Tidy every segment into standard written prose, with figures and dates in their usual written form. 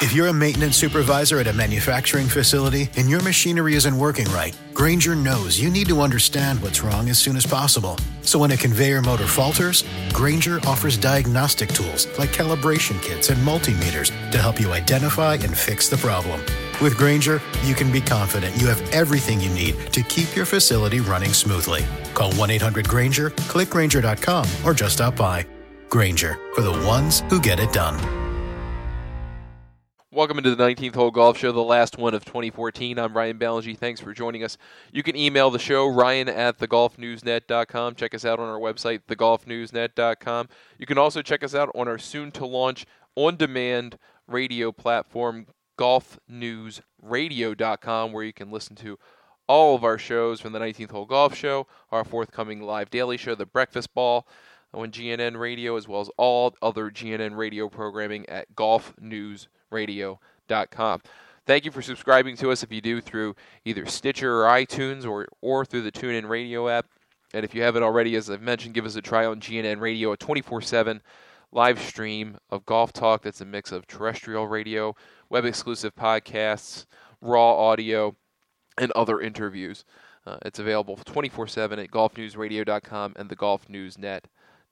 If you're a maintenance supervisor at a manufacturing facility and your machinery isn't working right, Grainger knows you need to understand what's wrong as soon as possible. So when a conveyor motor falters, Grainger offers diagnostic tools like calibration kits and multimeters to help you identify and fix the problem. With Grainger, you can be confident you have everything you need to keep your facility running smoothly. Call 1-800-GRAINGER, click Grainger.com, or just stop by. Grainger, for the ones who get it done. Welcome into the 19th Hole Golf Show, the last one of 2014. I'm Ryan Ballengee. Thanks for joining us. You can email the show, ryan@thegolfnewsnet.com. Check us out on our website, thegolfnewsnet.com. You can also check us out on our soon-to-launch on-demand radio platform, golfnewsradio.com, where you can listen to all of our shows from the 19th Hole Golf Show, our forthcoming live daily show, The Breakfast Ball, on GNN Radio, as well as all other GNN radio programming at golfnewsradio.com. Thank you for subscribing to us if you do through either Stitcher or iTunes or through the TuneIn Radio app. And if you haven't already, as I've mentioned, give us a try on GNN Radio, a 24/7 live stream of golf talk that's a mix of terrestrial radio, web-exclusive podcasts, raw audio, and other interviews. It's available 24/7 at golfnewsradio.com and the golfnewsnet.com,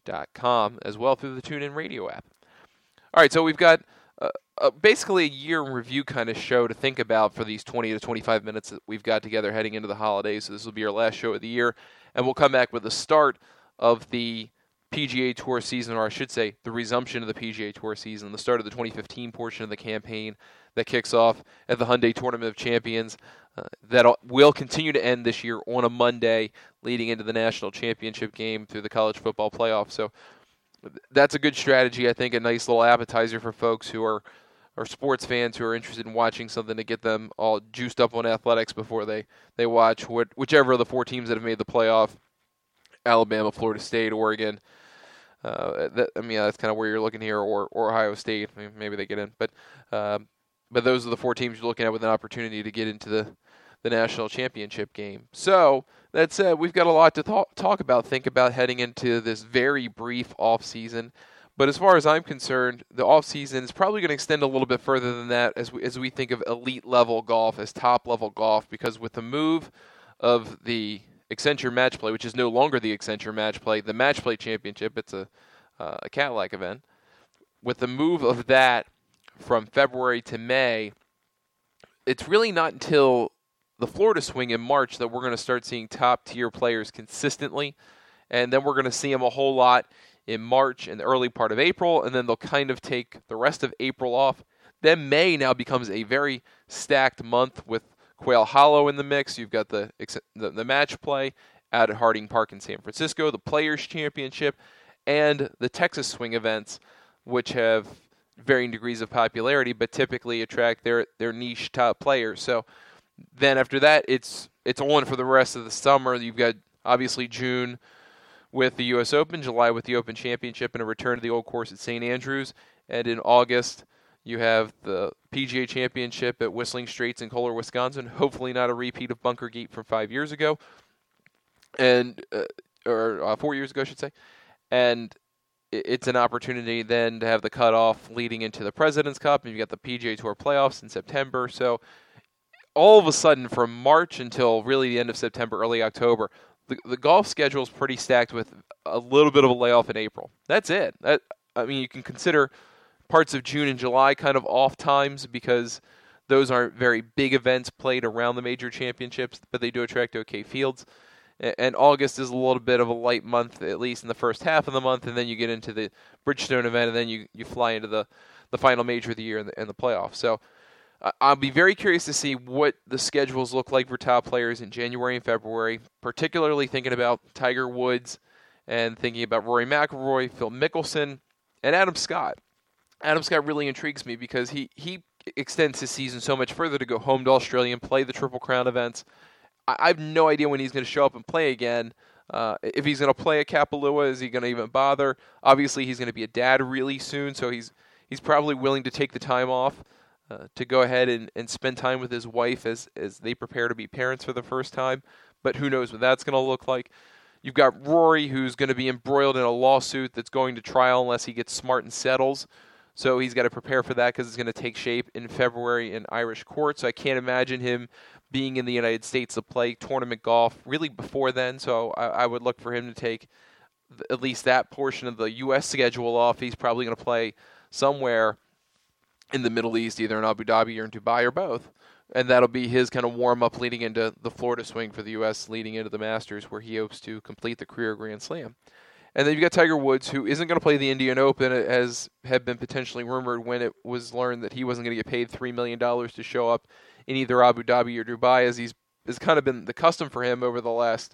as well through the TuneIn Radio app. All right, so we've got basically a year in review kind of show to think about for these 20 to 25 minutes that we've got together heading into the holidays. So this will be our last show of the year, and we'll come back with the start of the PGA Tour season, or I should say the resumption of the PGA Tour season, the start of the 2015 portion of the campaign that kicks off at the Hyundai Tournament of Champions. That will continue to end this year on a Monday, leading into the national championship game through the college football playoff. So that's a good strategy, I think, a nice little appetizer for folks who are sports fans who are interested in watching something to get them all juiced up on athletics before they watch whichever of the four teams that have made the playoff, Alabama, Florida State, Oregon. That's kind of where you're looking here, or Ohio State. Maybe they get in, but those are the four teams you're looking at with an opportunity to get into the national championship game. So that said, we've got a lot to talk about, think about heading into this very brief off season. But as far as I'm concerned, the off season is probably going to extend a little bit further than that as we think of elite level golf as top level golf, because with the move of the Accenture Match Play, which is no longer the Accenture Match Play, the Match Play Championship, it's a Cadillac event. With the move of that from February to May, it's really not until the Florida Swing in March that we're going to start seeing top-tier players consistently, and then we're going to see them a whole lot in March and the early part of April, and then they'll kind of take the rest of April off. Then May now becomes a very stacked month with Quail Hollow in the mix. You've got the match play out at Harding Park in San Francisco, the Players Championship, and the Texas Swing events, which have varying degrees of popularity, but typically attract their niche top players. So then after that, it's on for the rest of the summer. You've got obviously June with the U.S. Open, July with the Open Championship, and a return to the old course at St. Andrews. And in August, you have the PGA Championship at Whistling Straits in Kohler, Wisconsin. Hopefully not a repeat of Bunker Gate from 5 years ago, or 4 years ago, I should say. And it's an opportunity then to have the cutoff leading into the President's Cup, and you've got the PGA Tour playoffs in September. So all of a sudden, from March until really the end of September, early October, the golf schedule is pretty stacked with a little bit of a layoff in April. That's it. You can consider parts of June and July kind of off times because those aren't very big events played around the major championships, but they do attract okay fields. And August is a little bit of a light month, at least in the first half of the month, and then you get into the Bridgestone event, and then you fly into the final major of the year and the playoffs. So I'll be very curious to see what the schedules look like for top players in January and February, particularly thinking about Tiger Woods and thinking about Rory McIlroy, Phil Mickelson, and Adam Scott. Adam Scott really intrigues me because he extends his season so much further to go home to Australia and play the Triple Crown events. I have no idea when he's going to show up and play again. If he's going to play at Kapalua, is he going to even bother? Obviously, he's going to be a dad really soon, so he's probably willing to take the time off to go ahead and spend time with his wife as they prepare to be parents for the first time. But who knows what that's going to look like. You've got Rory, who's going to be embroiled in a lawsuit that's going to trial unless he gets smart and settles. So he's got to prepare for that because it's going to take shape in February in Irish Court. So I can't imagine him being in the United States to play tournament golf really before then. So I would look for him to take at least that portion of the U.S. schedule off. He's probably going to play somewhere in the Middle East, either in Abu Dhabi or in Dubai or both. And that'll be his kind of warm-up leading into the Florida swing for the U.S., leading into the Masters, where he hopes to complete the career Grand Slam. And then you've got Tiger Woods, who isn't going to play the Indian Open, as had been potentially rumored when it was learned that he wasn't going to get paid $3 million to show up in either Abu Dhabi or Dubai, as has kind of been the custom for him over the last,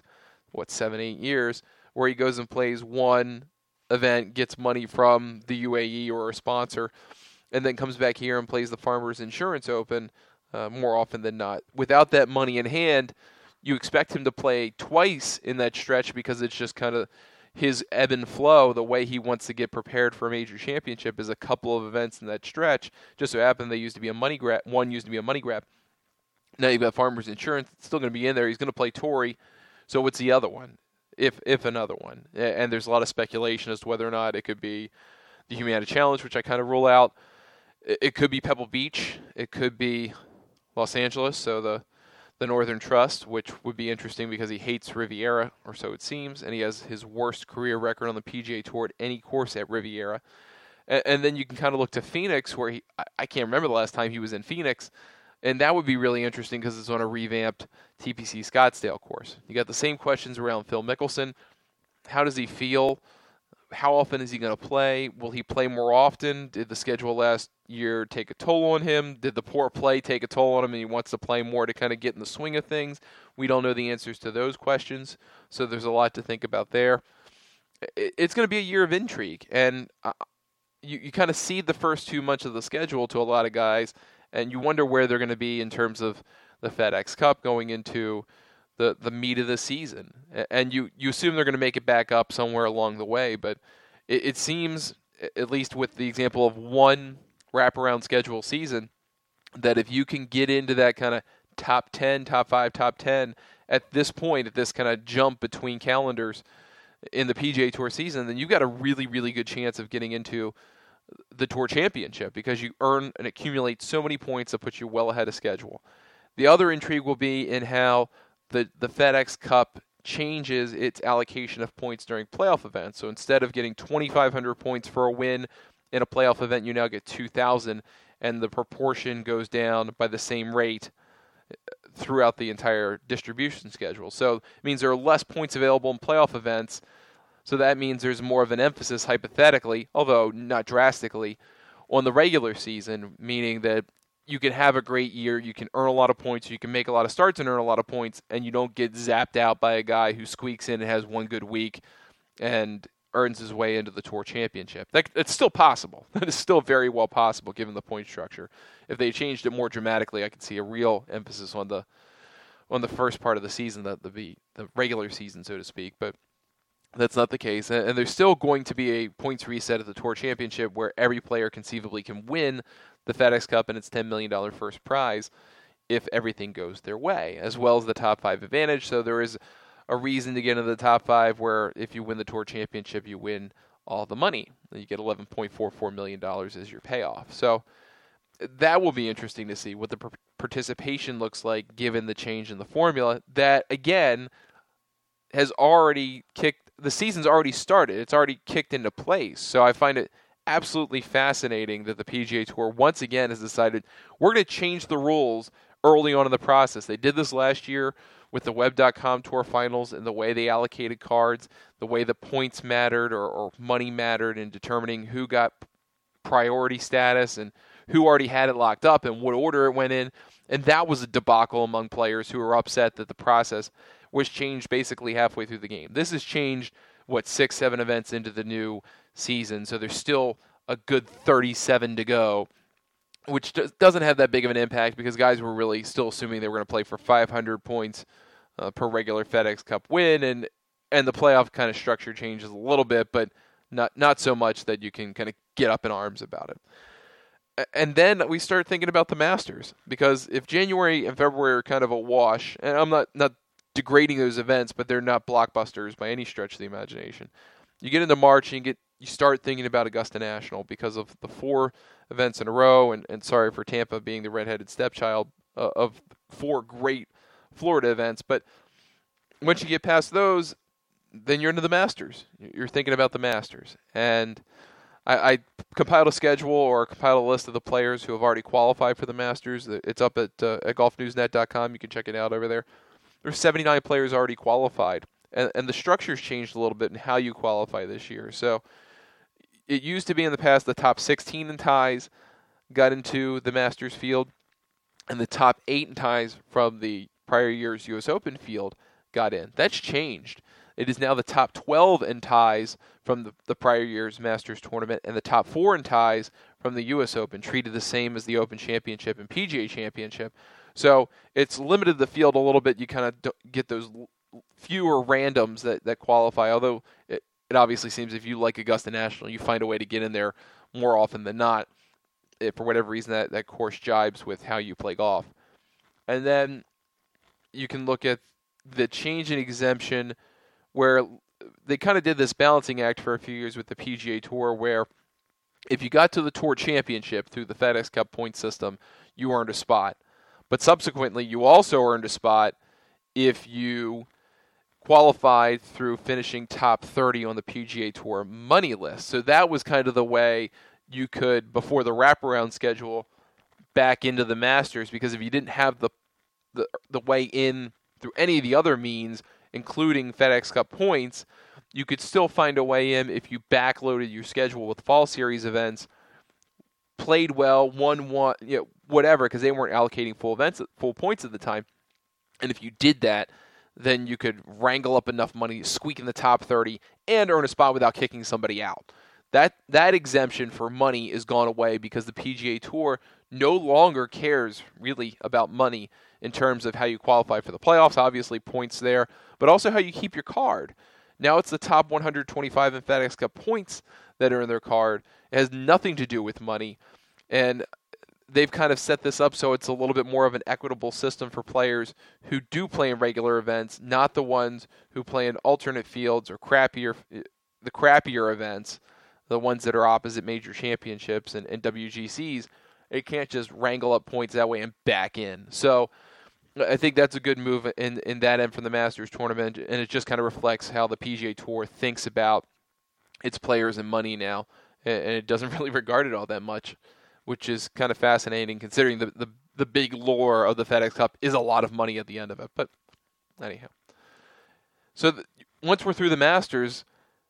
7-8 years, where he goes and plays one event, gets money from the UAE or a sponsor, and then comes back here and plays the Farmers Insurance Open more often than not. Without that money in hand, you expect him to play twice in that stretch because it's just kind of his ebb and flow. The way he wants to get prepared for a major championship is a couple of events in that stretch. Just so happened they used to be a money grab. One used to be a money grab. Now you've got Farmers Insurance. It's still going to be in there. He's going to play Torrey. So what's the other one? If another one. And there's a lot of speculation as to whether or not it could be the Humana Challenge, which I kind of rule out. It could be Pebble Beach. It could be Los Angeles, so the Northern Trust, which would be interesting because he hates Riviera, or so it seems, and he has his worst career record on the PGA Tour at any course at Riviera. And then you can kind of look to Phoenix, where I can't remember the last time he was in Phoenix, and that would be really interesting because it's on a revamped TPC Scottsdale course. You got the same questions around Phil Mickelson. How does he feel? How often is he going to play? Will he play more often? Did the schedule last year take a toll on him? Did the poor play take a toll on him and he wants to play more to kind of get in the swing of things? We don't know the answers to those questions, so there's a lot to think about there. It's going to be a year of intrigue, and you kind of see the first 2 months of the schedule to a lot of guys, and you wonder where they're going to be in terms of the FedEx Cup going into the meat of the season. And you assume they're going to make it back up somewhere along the way, but it seems, at least with the example of one wraparound schedule season, that if you can get into that kind of top 10, top 5, top 10 at this point, at this kind of jump between calendars in the PGA Tour season, then you've got a really, really good chance of getting into the Tour Championship because you earn and accumulate so many points that puts you well ahead of schedule. The other intrigue will be in how the FedEx Cup changes its allocation of points during playoff events. So instead of getting 2,500 points for a win in a playoff event, you now get 2,000, and the proportion goes down by the same rate throughout the entire distribution schedule. So it means there are less points available in playoff events, so that means there's more of an emphasis, hypothetically, although not drastically, on the regular season, meaning that you can have a great year, you can earn a lot of points, you can make a lot of starts and earn a lot of points, and you don't get zapped out by a guy who squeaks in and has one good week and earns his way into the Tour Championship. It's still possible. That is still very well possible given the point structure. If they changed it more dramatically, I could see a real emphasis on the first part of the season, the regular season, so to speak, but that's not the case. And there's still going to be a points reset at the Tour Championship where every player conceivably can win the FedEx Cup and its $10 million first prize if everything goes their way, as well as the top 5 advantage. So there is a reason to get into the top 5 where if you win the Tour Championship, you win all the money. You get $11.44 million as your payoff. So that will be interesting to see what the participation looks like given the change in the formula that, again, has already kicked – the season's already started. It's already kicked into place. So I find it absolutely fascinating that the PGA Tour once again has decided we're going to change the rules early on in the process. They did this last year with the Web.com Tour Finals and the way they allocated cards, the way the points mattered or money mattered in determining who got priority status and who already had it locked up and what order it went in. And that was a debacle among players who were upset that the process was changed basically halfway through the game. This has changed, 6-7 events into the new season, so there's still a good 37 to go, which doesn't have that big of an impact because guys were really still assuming they were going to play for 500 points per regular FedEx Cup win, and the playoff kind of structure changes a little bit, but not so much that you can kind of get up in arms about it. And then we start thinking about the Masters, because if January and February are kind of a wash, and I'm not degrading those events, but they're not blockbusters by any stretch of the imagination. You get into March and you get you start thinking about Augusta National because of the 4 events in a row, and sorry for Tampa being the redheaded stepchild of 4 great Florida events. But once you get past those, then you're into the Masters. You're thinking about the Masters. And I compiled a schedule or compiled a list of the players who have already qualified for the Masters. It's up at golfnewsnet.com. You can check it out over there. There's 79 players already qualified. And the structure's changed a little bit in how you qualify this year. So it used to be in the past the top 16 in ties got into the Masters field, and the top 8 in ties from the prior year's U.S. Open field got in. That's changed. It is now the top 12 in ties from the prior year's Masters tournament, and the top 4 in ties from the U.S. Open, treated the same as the Open Championship and PGA Championship. So it's limited the field a little bit. You kind of get those fewer randoms that qualify, although it obviously seems if you like Augusta National, you find a way to get in there more often than not. If for whatever reason that course jibes with how you play golf. And then you can look at the change in exemption, where they kind of did this balancing act for a few years with the PGA Tour, where if you got to the Tour Championship through the FedEx Cup point system, you earned a spot. But subsequently, you also earned a spot if you qualified through finishing top 30 on the PGA Tour money list. So that was kind of the way you could, before the wraparound schedule, back into the Masters, because if you didn't have the way in through any of the other means, including FedEx Cup points, you could still find a way in if you backloaded your schedule with fall series events, played well, won one, whatever, because they weren't allocating full points at the time. And if you did that, then you could wrangle up enough money, squeak in the top 30, and earn a spot without kicking somebody out. That exemption for money is gone away because the PGA Tour no longer cares really about money in terms of how you qualify for the playoffs. Obviously, points there, but also how you keep your card. Now it's the top 125 in FedEx Cup points that are in their card. It has nothing to do with money, and they've kind of set this up so it's a little bit more of an equitable system for players who do play in regular events, not the ones who play in alternate fields or the crappier events, the ones that are opposite major championships and WGCs. It can't just wrangle up points that way and back in. So I think that's a good move in that end from the Masters tournament, and it just kind of reflects how the PGA Tour thinks about its players and money now, and it doesn't really regard it all that much, which is kind of fascinating considering the big lure of the FedEx Cup is a lot of money at the end of it. But anyhow. So once we're through the Masters,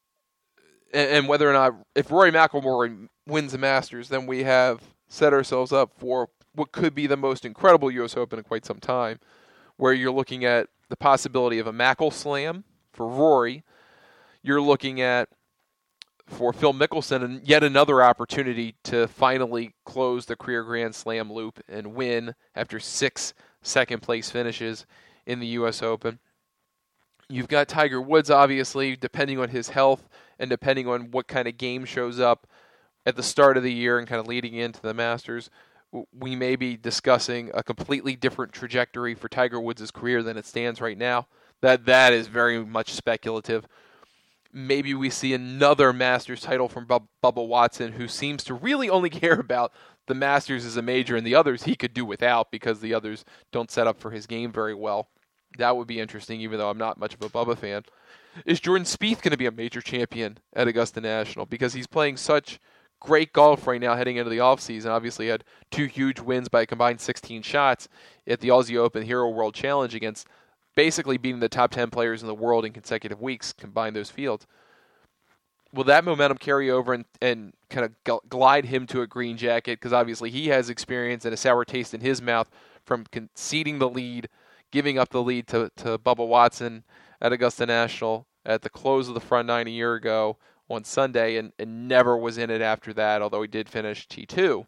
and whether or not, if Rory McIlroy wins the Masters, then we have set ourselves up for what could be the most incredible U.S. Open in quite some time, where you're looking at the possibility of a Mackle Slam for Rory. You're looking at, for Phil Mickelson, and yet another opportunity to finally close the career Grand Slam loop and win after 6 second-place finishes in the U.S. Open. You've got Tiger Woods, obviously, depending on his health and depending on what kind of game shows up at the start of the year and kind of leading into the Masters. We may be discussing a completely different trajectory for Tiger Woods' career than it stands right now. That is very much speculative. Maybe we see another Masters title from Bubba Watson, who seems to really only care about the Masters as a major, and the others he could do without because the others don't set up for his game very well. That would be interesting, even though I'm not much of a Bubba fan. Is Jordan Spieth going to be a major champion at Augusta National? Because he's playing such great golf right now heading into the offseason. Obviously had 2 huge wins by a combined 16 shots at the Aussie Open Hero World Challenge against basically beating the top 10 players in the world in consecutive weeks, combine those fields. Will that momentum carry over and kind of glide him to a green jacket? Because obviously he has experience and a sour taste in his mouth from conceding the lead, giving up the lead to Bubba Watson at Augusta National at the close of the front 9 a year ago on Sunday and never was in it after that, although he did finish T2.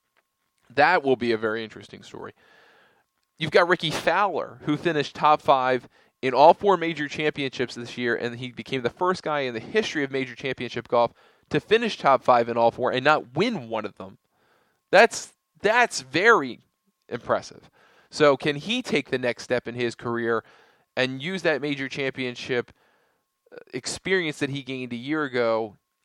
That will be a very interesting story. You've got Ricky Fowler, who finished top 5 in all 4 major championships this year, and he became the first guy in the history of major championship golf to finish top 5 in all 4 and not win one of them. That's very impressive. So can he take the next step in his career and use that major championship experience that he gained a year ago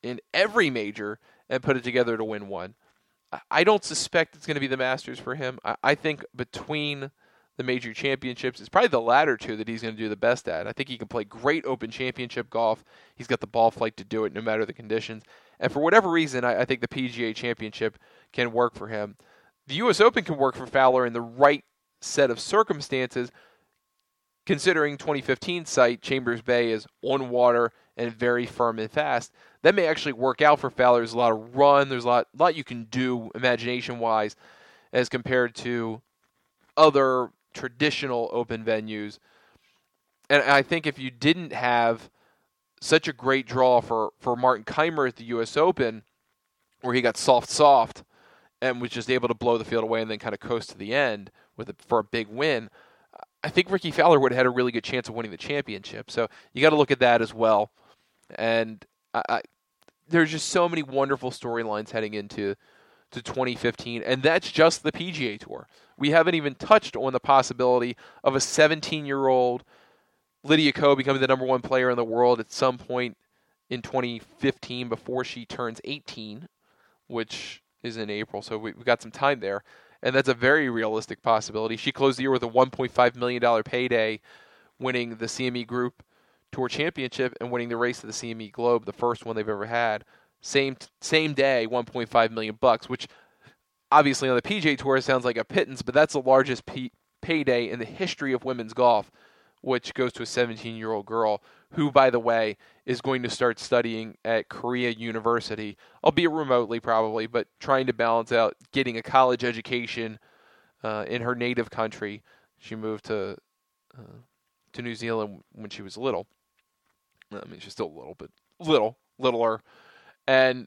in every major and put it together to win one. I don't suspect it's going to be the Masters for him. I think between the major championships, it's probably the latter two that he's going to do the best at. I think he can play great Open Championship golf. He's got the ball flight to do it no matter the conditions. And for whatever reason, I think the PGA Championship can work for him. The U.S. Open can work for Fowler in the right set of circumstances, considering 2015 site Chambers Bay is on water and very firm and fast. That may actually work out for Fowler. There's a lot of run. There's a lot you can do imagination-wise as compared to other traditional Open venues. And I think if you didn't have such a great draw for Martin Kaymer at the U.S. Open, where he got soft and was just able to blow the field away and then kind of coast to the end for a big win, I think Rickie Fowler would have had a really good chance of winning the championship. So you got to look at that as well. And there's just so many wonderful storylines heading into 2015, and that's just the PGA Tour. We haven't even touched on the possibility of a 17-year-old Lydia Ko becoming the number one player in the world at some point in 2015 before she turns 18, which is in April, so we've got some time there. And that's a very realistic possibility. She closed the year with a $1.5 million payday, winning the CME Group Tour Championship and winning the race to the CME Globe, the first one they've ever had. Same day, $1.5 million, which obviously on the PGA Tour sounds like a pittance, but that's the largest payday in the history of women's golf, which goes to a 17-year-old girl who, by the way, is going to start studying at Korea University, albeit remotely probably, but trying to balance out getting a college education in her native country. She moved to New Zealand when she was little. I mean, she's still little, but littler. And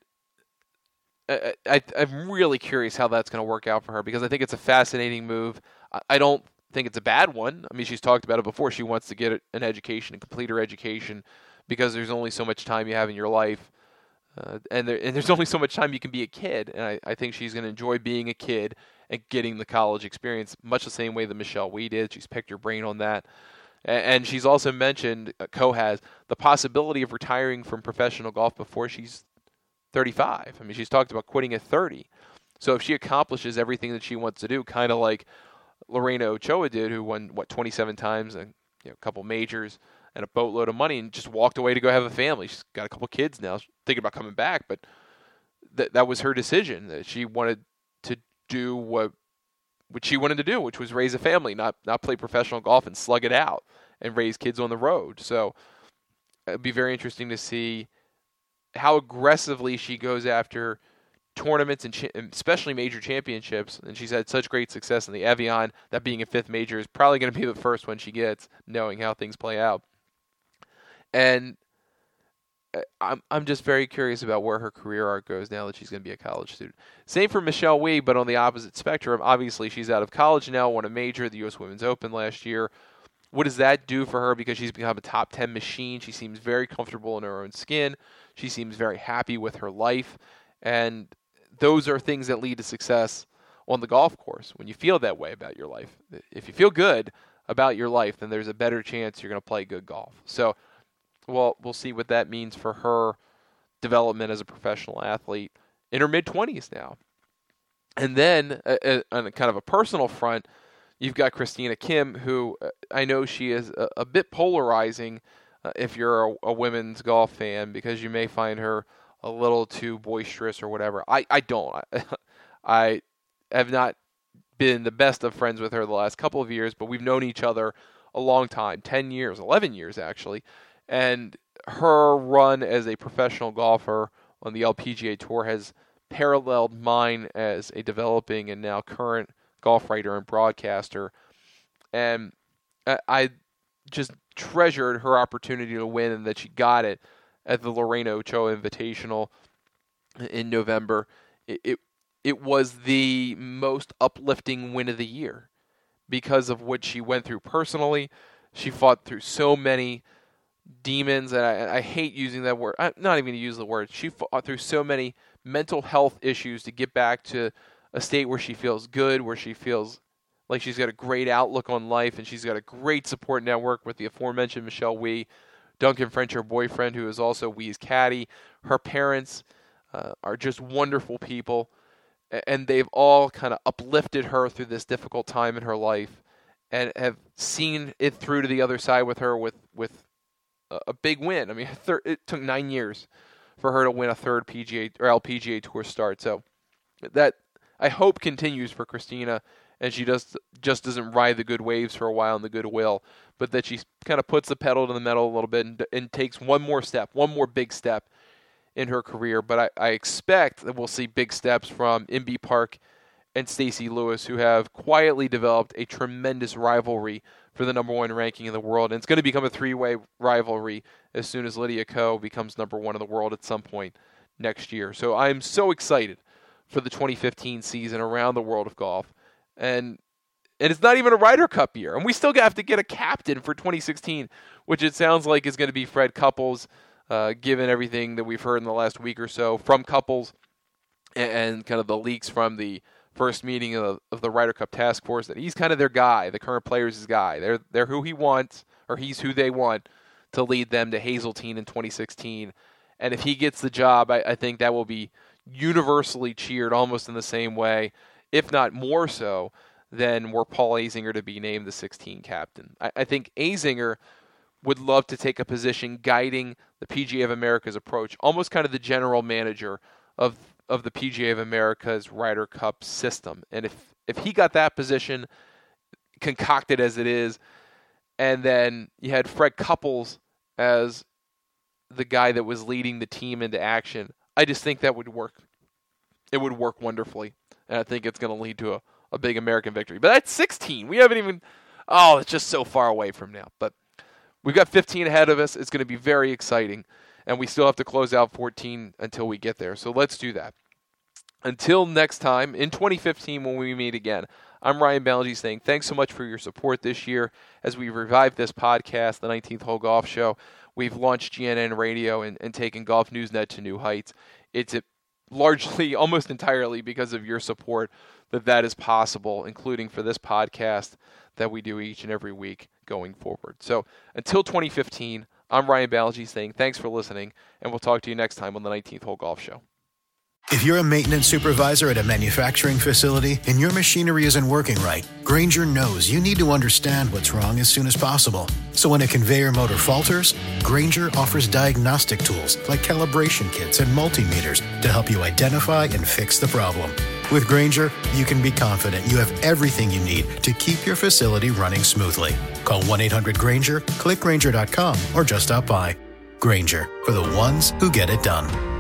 I'm really curious how that's going to work out for her, because I think it's a fascinating move. I don't think it's a bad one. I mean, she's talked about it before. She wants to get an education and complete her education because there's only so much time you have in your life. And there's only so much time you can be a kid. And I think she's going to enjoy being a kid and getting the college experience, much the same way that Michelle Wie did. She's picked her brain on that. And she's also mentioned, Ko has, the possibility of retiring from professional golf before she's 35. I mean, she's talked about quitting at 30. So if she accomplishes everything that she wants to do, kind of like Lorena Ochoa did, who won, 27 times, and a couple majors and a boatload of money, and just walked away to go have a family. She's got a couple kids now, she's thinking about coming back, but that was her decision. That she wanted to do what she wanted to do, which was raise a family, not play professional golf and slug it out and raise kids on the road. So it'd be very interesting to see how aggressively she goes after tournaments and especially major championships. And she's had such great success in the Evian. That being a fifth major is probably going to be the first one she gets, knowing how things play out. And I'm just very curious about where her career arc goes now that she's going to be a college student. Same for Michelle Wie, but on the opposite spectrum. Obviously, she's out of college now, won a major at the U.S. Women's Open last year. What does that do for her? Because she's become a top 10 machine. She seems very comfortable in her own skin. She seems very happy with her life. And those are things that lead to success on the golf course when you feel that way about your life. If you feel good about your life, then there's a better chance you're going to play good golf. So, well, we'll see what that means for her development as a professional athlete in her mid-20s now. And then, on a kind of a personal front, you've got Christina Kim, who I know she is a bit polarizing if you're a women's golf fan, because you may find her a little too boisterous or whatever. I don't. I have not been the best of friends with her the last couple of years, but we've known each other a long time, 10 years, 11 years actually. And her run as a professional golfer on the LPGA Tour has paralleled mine as a developing and now current golf writer and broadcaster. And I just treasured her opportunity to win, and that she got it at the Lorena Ochoa Invitational in November. It was the most uplifting win of the year because of what she went through personally. She fought through so many demons, and I hate using that word. I'm not even going to use the word. She fought through so many mental health issues to get back to a state where she feels good, where she feels like she's got a great outlook on life, and she's got a great support network with the aforementioned Michelle Wie, Duncan French, her boyfriend, who is also Wee's caddy. Her parents are just wonderful people, and they've all kind of uplifted her through this difficult time in her life and have seen it through to the other side with her with a big win. I mean, it took 9 years for her to win a third PGA or LPGA Tour start. So that, I hope, continues for Christina, and she just doesn't ride the good waves for a while and the goodwill, but that she kind of puts the pedal to the metal a little bit and takes one more big step in her career. But I expect that we'll see big steps from Inbee Park and Stacey Lewis, who have quietly developed a tremendous rivalry for the number one ranking in the world. And it's going to become a three-way rivalry as soon as Lydia Ko becomes number one in the world at some point next year. So I'm so excited for the 2015 season around the world of golf. And it's not even a Ryder Cup year. And we still have to get a captain for 2016, which it sounds like is going to be Fred Couples, given everything that we've heard in the last week or so from Couples and kind of the leaks from the first meeting of the Ryder Cup task force, that he's kind of their guy, the current players' guy. They're who he wants, or he's who they want to lead them to Hazeltine in 2016. And if he gets the job, I think that will be universally cheered almost in the same way, if not more so, than were Paul Azinger to be named the 16 captain. I think Azinger would love to take a position guiding the PGA of America's approach, almost kind of the general manager of the PGA of America's Ryder Cup system. And if he got that position, concocted as it is, and then you had Fred Couples as the guy that was leading the team into action, I just think that would work. It would work wonderfully. And I think it's going to lead to a big American victory. But that's 16. We haven't even... Oh, it's just so far away from now. But we've got 15 ahead of us. It's going to be very exciting. And we still have to close out 14 until we get there. So let's do that. Until next time, in 2015 when we meet again, I'm Ryan Ballengee saying thanks so much for your support this year as we revive this podcast, the 19th Hole Golf Show. We've launched GNN Radio and taken Golf Newsnet to new heights. It's largely, almost entirely because of your support that is possible, including for this podcast that we do each and every week going forward. So until 2015, I'm Ryan Ballengee saying thanks for listening, and we'll talk to you next time on the 19th Hole Golf Show. If you're a maintenance supervisor at a manufacturing facility and your machinery isn't working right, Grainger knows you need to understand what's wrong as soon as possible. So when a conveyor motor falters, Grainger offers diagnostic tools like calibration kits and multimeters to help you identify and fix the problem. With Grainger, you can be confident you have everything you need to keep your facility running smoothly. Call 1-800-GRAINGER, click Grainger.com, or just stop by. Grainger, for the ones who get it done.